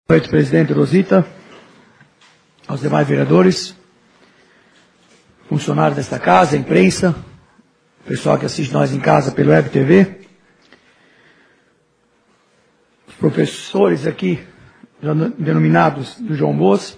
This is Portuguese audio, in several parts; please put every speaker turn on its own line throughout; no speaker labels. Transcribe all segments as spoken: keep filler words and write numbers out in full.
Boa noite, presidente Rosita, aos demais vereadores, funcionários desta casa, imprensa, pessoal que assiste nós em casa pelo Web T V, os professores aqui, denominados do João Bosco,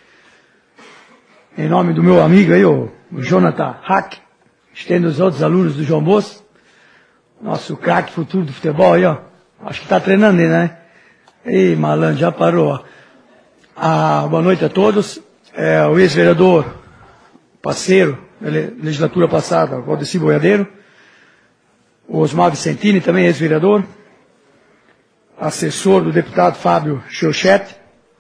em nome do meu amigo aí, o Jonathan Hack, estendo os outros alunos do João Bosco, nosso craque futuro do futebol aí, ó, acho que está treinando ainda, né? Ei, malandro, já parou, ó. Ah, boa noite a todos. É, o ex-vereador, parceiro da legislatura passada, Valdeci Boiadeiro, o Osmar Vicentini, também ex-vereador, assessor do deputado Fábio Cheuchet,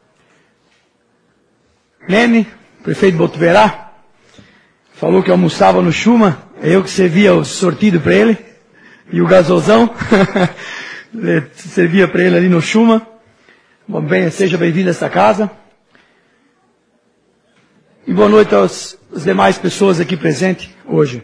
Nene, prefeito de Botuverá, falou que almoçava no Chuma, é eu que servia o sortido para ele, e o gasolzão, servia para ele ali no Chuma. Bom, bem, seja bem-vindo a esta casa. E boa noite aos, às demais pessoas aqui presentes hoje.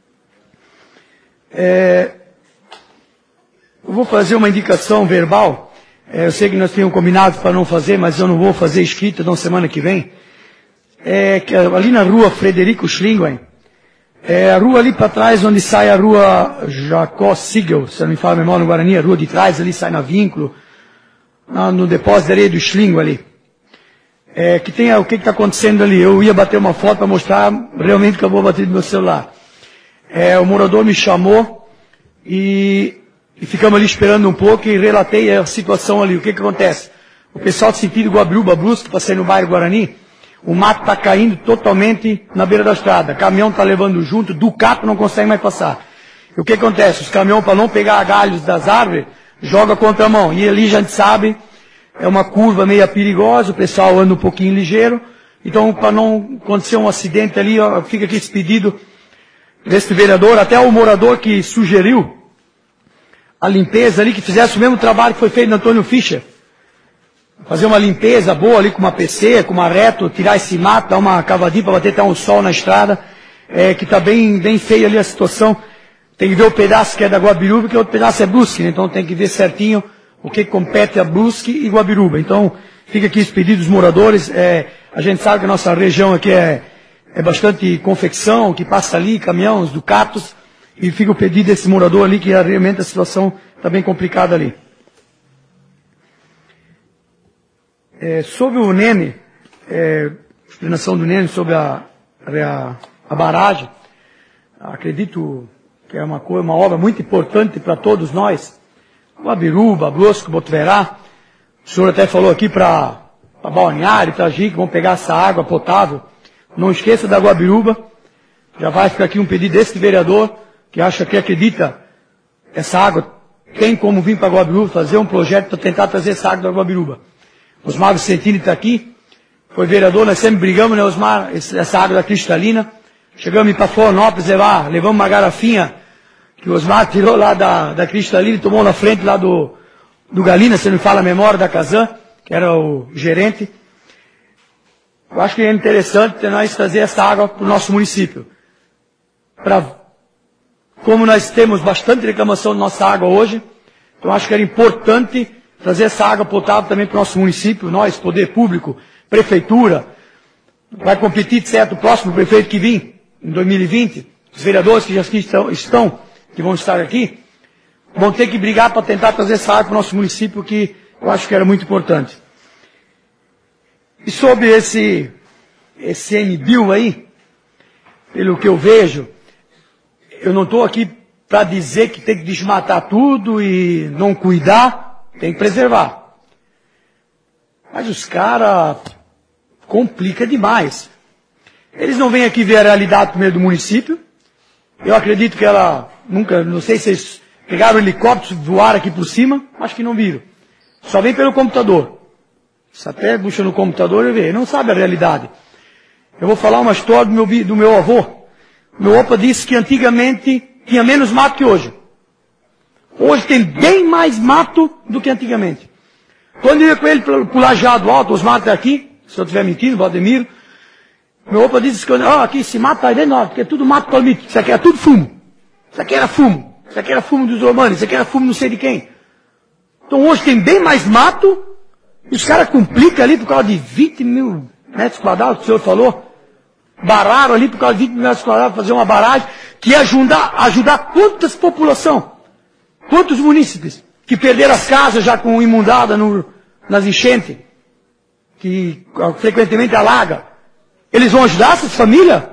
É, eu vou fazer uma indicação verbal. É, eu sei que nós tínhamos combinado para não fazer, mas eu não vou fazer escrita, não, semana que vem. É que ali na rua Frederico Schlingwein, é a rua ali para trás, onde sai a rua Jacó Sigel, se não me falo a memória no Guarani, a rua de trás, ali sai na Vínculo, na, no depósito de areia do Schlingo ali. É, que tem o que está acontecendo ali. Eu ia bater uma foto para mostrar realmente que eu vou bater no meu celular. É, o morador me chamou e, e ficamos ali esperando um pouco e relatei a situação ali. O que que acontece? O pessoal de sentido Guabiruba Brusque, passei no bairro Guarani, o mato está caindo totalmente na beira da estrada. O caminhão está levando junto, Ducato não consegue mais passar. E o que acontece? Os caminhões, para não pegar galhos das árvores, joga contra a mão. E ali a gente sabe, é uma curva meio perigosa, o pessoal anda um pouquinho ligeiro. Então, para não acontecer um acidente ali, ó, fica aqui esse pedido deste vereador, até o morador que sugeriu a limpeza ali, que fizesse o mesmo trabalho que foi feito no Antônio Fischer. Fazer uma limpeza boa ali com uma P C, com uma reto, tirar esse mato, dar uma cavadinha para bater até um sol na estrada, é, que está bem, bem feia ali a situação. Tem que ver o pedaço que é da Guabiruba, porque o outro pedaço é Brusque, né? Então tem que ver certinho o que compete a Brusque e Guabiruba. Então fica aqui esse pedido dos moradores. É, a gente sabe que a nossa região aqui é, é bastante confecção, que passa ali, caminhões, Ducatos, e fica o pedido desse morador ali, que realmente a situação está bem complicada ali. É, sobre o Nene, é, explanação do Nene sobre a, a, a barragem, acredito que é uma, coisa, uma obra muito importante para todos nós. Guabiruba, Brusque, Botuverá, o senhor até falou aqui para Balneário, Itajaí, que vão pegar essa água potável. Não esqueça da Guabiruba, já vai ficar aqui um pedido desse vereador, que acha que acredita essa água tem como vir para Guabiruba, fazer um projeto para tentar trazer essa água da Guabiruba. Osmar Vicentini está aqui, foi vereador, nós sempre brigamos, né, Osmar, essa água da cristalina. Chegamos para Florianópolis, levar, levamos uma garrafinha que o Osmar tirou lá da, da cristalina e tomou na frente lá do, do Galina, se não me fala a memória, da Casan, que era o gerente. Eu acho que é interessante nós trazer essa água para o nosso município. Pra, como nós temos bastante reclamação da nossa água hoje, então acho que era importante trazer essa água potável também para o nosso município, nós, poder público, prefeitura, vai competir, certo, o próximo prefeito que vir, em dois mil e vinte, os vereadores que já estão, estão, que vão estar aqui, vão ter que brigar para tentar trazer essa água para o nosso município, que eu acho que era muito importante. E sobre esse, esse N B I L aí, pelo que eu vejo, eu não estou aqui para dizer que tem que desmatar tudo e não cuidar, tem que preservar. Mas os caras complica demais. Eles não vêm aqui ver a realidade primeiro do município. Eu acredito que ela nunca, não sei se eles pegaram o helicóptero, voaram aqui por cima, acho que não viram. Só vem pelo computador. Se até puxa no computador e vê, ele não sabe a realidade. Eu vou falar uma história do meu, do meu avô. Meu opa disse que antigamente tinha menos mato que hoje. Hoje tem bem mais mato do que antigamente. Quando eu ia com ele para o Lajeado Alto, os matos aqui, se eu estiver mentindo, Valdemiro, meu opa disse que, ó, oh, aqui esse mato está enorme, porque é tudo mato palmito, isso aqui é tudo fumo. Isso aqui era fumo, isso aqui era fumo dos romanos, isso aqui era fumo não sei de quem. Então hoje tem bem mais mato E os caras complicam ali por causa de vinte mil metros quadrados, que o senhor falou. Bararam ali por causa de vinte mil metros quadrados, fazer uma barragem que ia ajudar, ajudar quantas população, quantos munícipes que perderam as casas já com imundada no, nas enchentes, que frequentemente alaga. Eles vão ajudar essas famílias?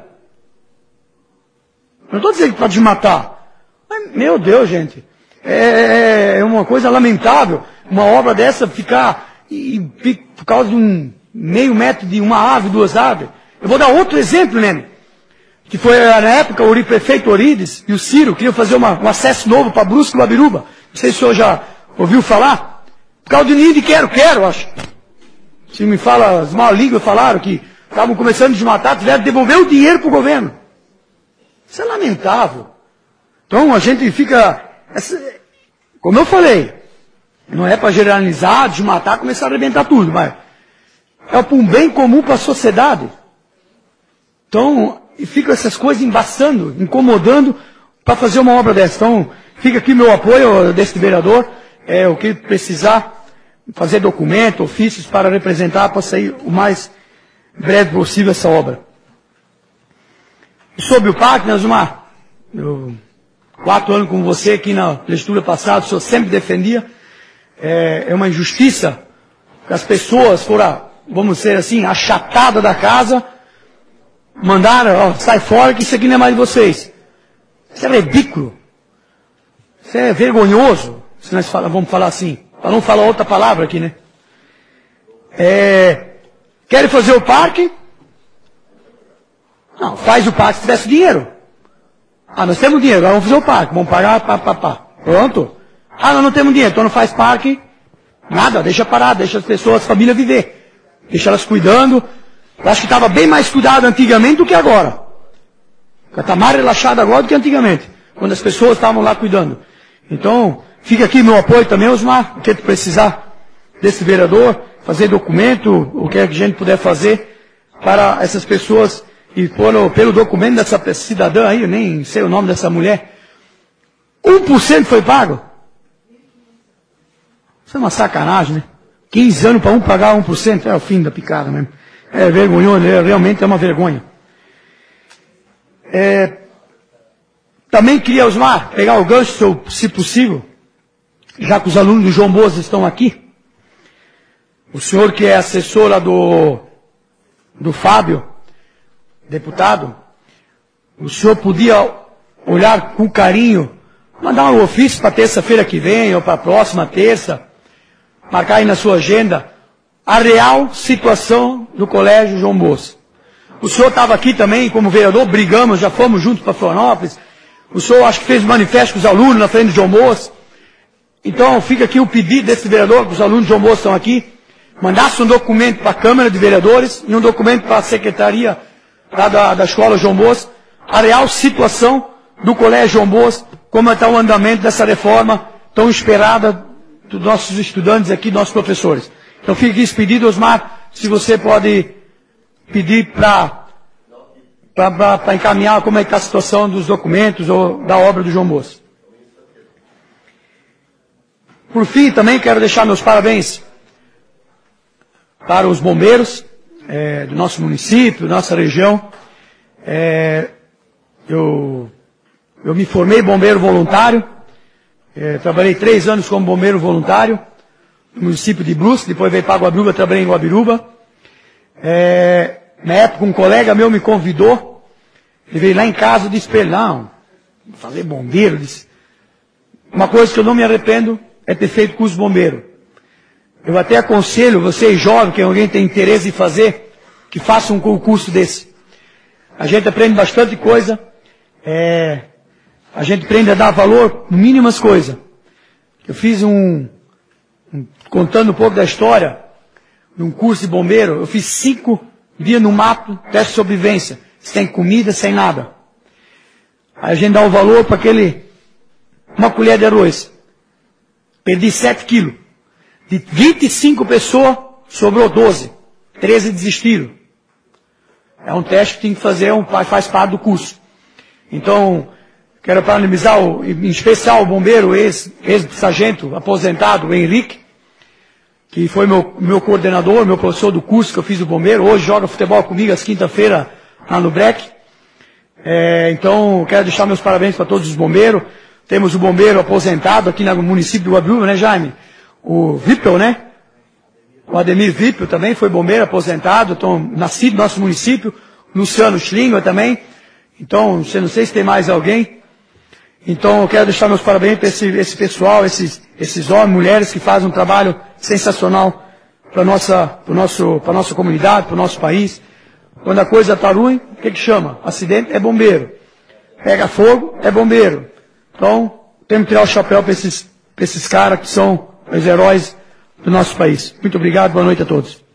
Não estou dizendo que para desmatar. Mas, meu Deus, gente, é, é uma coisa lamentável uma obra dessa ficar e, e, por causa de um meio metro de uma árvore, duas árvores. Eu vou dar outro exemplo, né? Que foi na época o prefeito Orides e o Ciro queriam fazer uma, um acesso novo para Brusque e Guabiruba. Não sei se o senhor já ouviu falar. Por causa do ninho de quero-quero, acho. Se me fala, as mal línguas falaram que estavam começando a desmatar, tiveram que devolver o dinheiro para o governo. Isso é lamentável. Então a gente fica, essa, como eu falei, não é para generalizar, desmatar, começar a arrebentar tudo, mas é para um bem comum para a sociedade. Então, e fica essas coisas embaçando, incomodando para fazer uma obra dessa. Então, fica aqui meu apoio desse vereador, é o que precisar fazer documento, ofícios para representar, para sair o mais breve possível essa obra. E sobre o parque, nós uma, eu, quatro anos com você aqui na legislatura passada, o senhor sempre defendia, é, é uma injustiça que as pessoas foram, vamos dizer assim, achatadas da casa, mandaram, ó, sai fora que isso aqui não é mais de vocês. Isso é ridículo. Isso é vergonhoso, se nós fala, vamos falar assim. Para não falar outra palavra aqui, né? É, querem fazer o parque? Não, faz o parque se tivesse dinheiro. Ah, nós temos dinheiro, agora vamos fazer o parque, vamos pagar, pá, pá, pá. Pronto. Ah, nós não temos dinheiro, então não faz parque. Nada, deixa parar, deixa as pessoas, as famílias viver. Deixa elas cuidando. Eu acho que estava bem mais cuidado antigamente do que agora. Está mais relaxado agora do que antigamente, quando as pessoas estavam lá cuidando. Então, fica aqui meu apoio também, Osmar, o que precisar desse vereador, fazer documento, o que a gente puder fazer para essas pessoas, e por, pelo documento dessa cidadã aí, eu nem sei o nome dessa mulher, um por cento foi pago. Isso é uma sacanagem, né? quinze anos para um pagar um por cento, é o fim da picada mesmo. É vergonhoso, é, realmente é uma vergonha. É, também queria, Osmar, pegar o gancho, se possível, já que os alunos do João Boas estão aqui. O senhor que é assessora do, do Fábio, deputado, o senhor podia olhar com carinho, mandar um ofício para terça-feira que vem, ou para a próxima terça, marcar aí na sua agenda, a real situação do Colégio João Boas. O senhor estava aqui também como vereador, brigamos, já fomos juntos para Florianópolis. O senhor acho que fez manifesto com os alunos na frente do João Boas. Então fica aqui o pedido desse vereador, que os alunos do João Boas estão aqui, mandasse um documento para a Câmara de Vereadores e um documento para a Secretaria lá da, da Escola João Boas, a real situação do Colégio João Boas, como está o andamento dessa reforma tão esperada dos nossos estudantes aqui, dos nossos professores. Então fica aqui esse pedido, Osmar, se você pode pedir para para encaminhar como é que está a situação dos documentos ou da obra do João Boas. Por fim, também quero deixar meus parabéns para os bombeiros é, do nosso município, da nossa região. É, eu, eu me formei bombeiro voluntário, é, trabalhei três anos como bombeiro voluntário no município de Brusque, depois veio para Guabiruba, trabalhei em Guabiruba. É, na época um colega meu me convidou, ele veio lá em casa e disse, não, fazer bombeiro, disse, uma coisa que eu não me arrependo é ter feito curso de bombeiro. Eu até aconselho vocês jovens, que alguém tem interesse em fazer, que façam um concurso desse. A gente aprende bastante coisa, é, a gente aprende a dar valor em mínimas coisas. Eu fiz um, um, contando um pouco da história, num curso de bombeiro, eu fiz cinco dias no mato, teste de sobrevivência, sem comida, sem nada. Aí a gente dá um valor para aquele, uma colher de arroz. Perdi sete quilos. De vinte e cinco pessoas, sobrou doze. treze desistiram. É um teste que tem que fazer, um, faz parte do curso. Então, quero parabenizar, o, em especial o bombeiro, ex-sargento, aposentado, o Henrique, que foi meu, meu coordenador, meu professor do curso que eu fiz do bombeiro, hoje joga futebol comigo às quinta-feira lá no Breck. É, então, quero deixar meus parabéns para todos os bombeiros. Temos o bombeiro aposentado aqui no município do Guabiúva, né, Jaime? O Vippel, né? O Ademir Vippel também foi bombeiro aposentado, então, nascido no nosso município. Luciano Schlinger também. Então, você não sei se tem mais alguém. Então, eu quero deixar meus parabéns para esse, esse pessoal, esses, esses homens, mulheres que fazem um trabalho sensacional para a nossa, nosso, para nossa comunidade, para o nosso país. Quando a coisa está ruim, o que que chama? Acidente é bombeiro. Pega fogo, é bombeiro. Então, temos que tirar o chapéu para esses, para esses caras que são os heróis do nosso país. Muito obrigado, boa noite a todos.